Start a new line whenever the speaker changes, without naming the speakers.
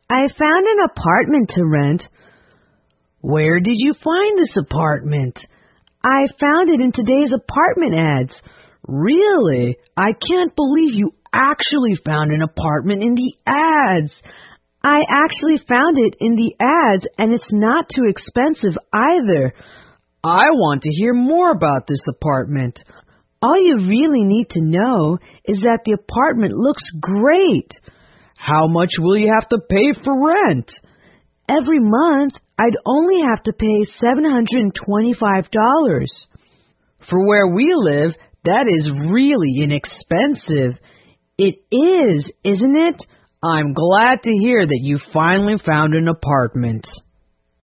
I found an apartment to rent.
Where did you find this apartment?
I found it in today's apartment ads.
Really? I can't believe you actually found an apartment in the ads.
I actually found it in the ads, and it's not too expensive either.
I want to hear more about this apartment.
All you really need to know is that the apartment looks great.
How much will you have to pay for rent?
Every month, I'd only have to pay $725.
For where we live, that is really inexpensive.
It is, isn't it?
I'm glad to hear that you finally found an apartment.